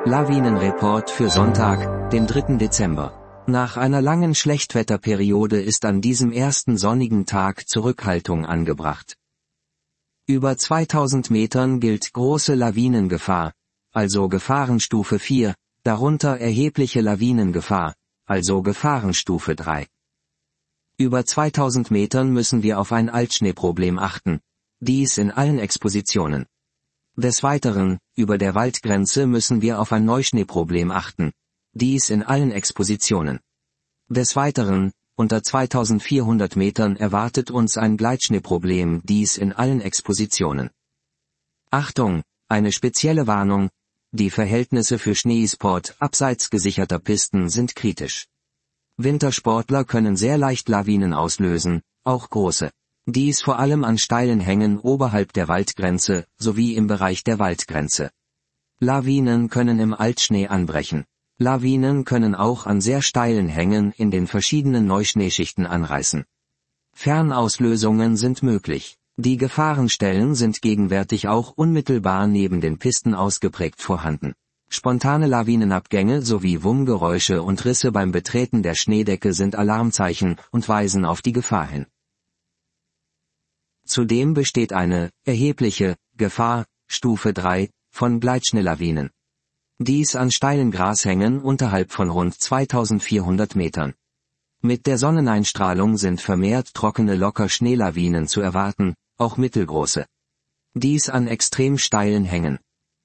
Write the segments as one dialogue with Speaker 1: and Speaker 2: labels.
Speaker 1: Lawinenreport für Sonntag, den 3. Dezember. Nach einer langen Schlechtwetterperiode ist an diesem ersten sonnigen Tag Zurückhaltung angebracht. Über 2000 Metern gilt große Lawinengefahr, also Gefahrenstufe 4, darunter erhebliche Lawinengefahr, also Gefahrenstufe 3. Über 2000 Metern müssen wir auf ein Altschneeproblem achten, dies in allen Expositionen. Des Weiteren, über der Waldgrenze müssen wir auf ein Neuschneeproblem achten, dies in allen Expositionen. Des Weiteren, unter 2400 Metern erwartet uns ein Gleitschneeproblem, dies in allen Expositionen. Achtung, eine spezielle Warnung, die Verhältnisse für Schneesport abseits gesicherter Pisten sind kritisch. Wintersportler können sehr leicht Lawinen auslösen, auch große. Dies vor allem an steilen Hängen oberhalb der Waldgrenze, sowie im Bereich der Waldgrenze. Lawinen können im Altschnee anbrechen. Lawinen können auch an sehr steilen Hängen in den verschiedenen Neuschneeschichten anreißen. Fernauslösungen sind möglich. Die Gefahrenstellen sind gegenwärtig auch unmittelbar neben den Pisten ausgeprägt vorhanden. Spontane Lawinenabgänge sowie Wummgeräusche und Risse beim Betreten der Schneedecke sind Alarmzeichen und weisen auf die Gefahr hin. Zudem besteht eine erhebliche Gefahr, Stufe 3, von Gleitschneelawinen. Dies an steilen Grashängen unterhalb von rund 2400 Metern. Mit der Sonneneinstrahlung sind vermehrt trockene Locker-Schneelawinen zu erwarten, auch mittelgroße. Dies an extrem steilen Hängen.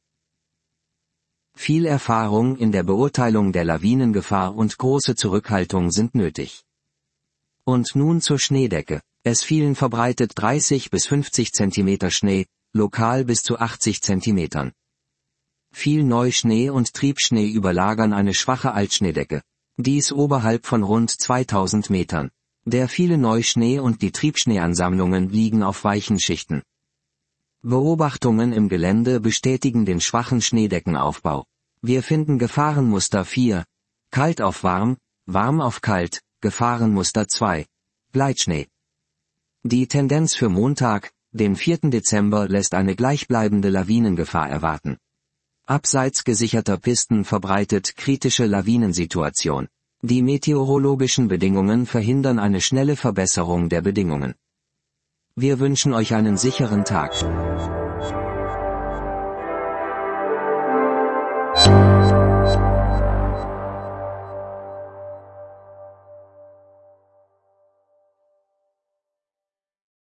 Speaker 1: Viel Erfahrung in der Beurteilung der Lawinengefahr und große Zurückhaltung sind nötig. Und nun zur Schneedecke. Es fielen verbreitet 30 bis 50 cm Schnee, lokal bis zu 80 cm. Viel Neuschnee und Triebschnee überlagern eine schwache Altschneedecke. Dies oberhalb von rund 2000 Metern. Der viele Neuschnee und die Triebschneeansammlungen liegen auf weichen Schichten. Beobachtungen im Gelände bestätigen den schwachen Schneedeckenaufbau. Wir finden Gefahrenmuster 4, kalt auf warm, warm auf kalt, Gefahrenmuster 2, Gleitschnee. Die Tendenz für Montag, den 4. Dezember lässt eine gleichbleibende Lawinengefahr erwarten. Abseits gesicherter Pisten verbreitet kritische Lawinensituation. Die meteorologischen Bedingungen verhindern eine schnelle Verbesserung der Bedingungen. Wir wünschen euch einen sicheren Tag.